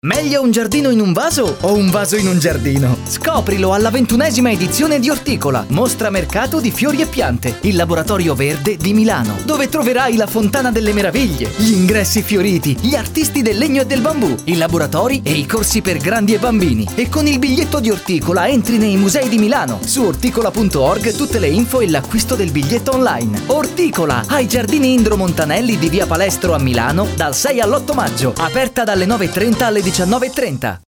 Meglio un giardino in un vaso o un vaso in un giardino? Scoprilo alla 21ª edizione di Orticola, mostra mercato di fiori e piante, il laboratorio verde di Milano, dove troverai la fontana delle meraviglie, gli ingressi fioriti, gli artisti del legno e del bambù, i laboratori e i corsi per grandi e bambini. E con il biglietto di Orticola entri nei musei di Milano. Su orticola.org tutte le info e l'acquisto del biglietto online. Orticola, ai giardini Indro Montanelli di via Palestro a Milano, dal 6 all'8 maggio, aperta dalle 9:30 alle 19:30.